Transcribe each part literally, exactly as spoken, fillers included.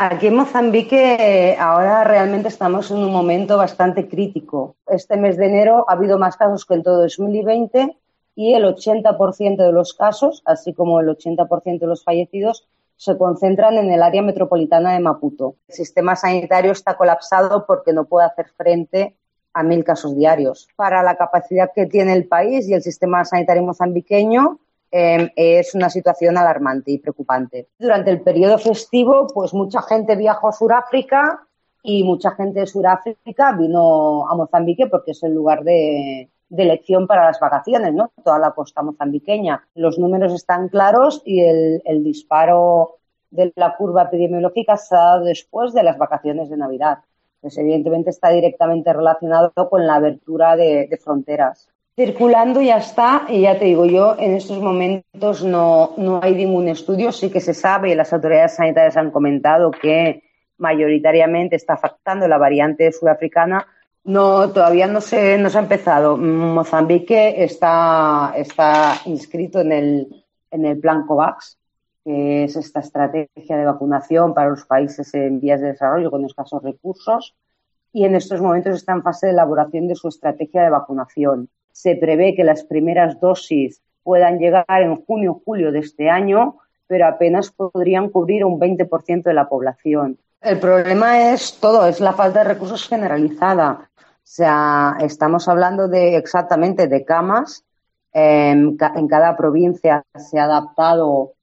Aquí en Mozambique eh, ahora realmente estamos en un momento bastante crítico. Este mes de enero ha habido más casos que en todo dos mil veinte y el ochenta por ciento de los casos, así como el ochenta por ciento de los fallecidos, se concentran en el área metropolitana de Maputo. El sistema sanitario está colapsado porque no puede hacer frente a mil casos diarios. Para la capacidad que tiene el país y el sistema sanitario mozambiqueño, eh, es una situación alarmante y preocupante. Durante el periodo festivo, pues mucha gente viajó a Sudáfrica y mucha gente de Sudáfrica vino a Mozambique porque es el lugar de, de elección para las vacaciones, ¿no? Toda la costa mozambiqueña. Los números están claros y el, el disparo de la curva epidemiológica se ha dado después de las vacaciones de Navidad. Pues evidentemente está directamente relacionado con la abertura de, de fronteras. Circulando ya está, y ya te digo yo, en estos momentos no, no hay ningún estudio, sí que se sabe, y las autoridades sanitarias han comentado que mayoritariamente está afectando la variante sudafricana. No, todavía no se, no se ha empezado. Mozambique está, está inscrito en el, en el plan COVAX, que es esta estrategia de vacunación para los países en vías de desarrollo con escasos recursos, y en estos momentos está en fase de elaboración de su estrategia de vacunación. Se prevé que las primeras dosis puedan llegar en junio o julio de este año, pero apenas podrían cubrir un veinte por ciento de la población. El problema es todo, es la falta de recursos generalizada. O sea, estamos hablando de exactamente de camas. Eh, en cada provincia se ha adaptado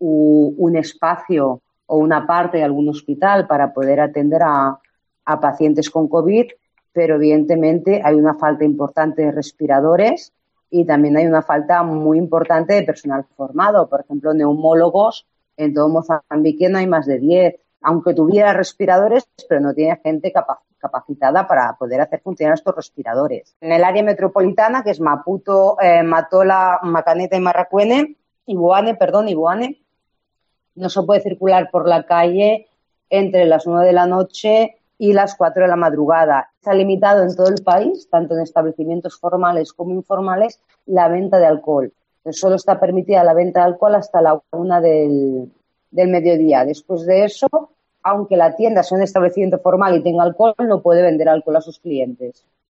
un espacio o una parte de algún hospital para poder atender a, a pacientes con COVID, pero evidentemente hay una falta importante de respiradores y también hay una falta muy importante de personal formado. Por ejemplo, neumólogos, en todo Mozambique no hay más de diez, aunque tuviera respiradores, pero no tiene gente capacitada para poder hacer funcionar estos respiradores. En el área metropolitana, que es Maputo, eh, Matola, Macaneta y Marracuene, Iboane, perdón, Iboane, no se puede circular por la calle entre las nueve de la noche y las cuatro de la madrugada. Se ha limitado en todo el país, tanto en establecimientos formales como informales, la venta de alcohol. Entonces, solo está permitida la venta de alcohol hasta la una del, del mediodía. Después de eso, aunque la tienda sea un establecimiento formal y tenga alcohol, no puede vender alcohol a sus clientes.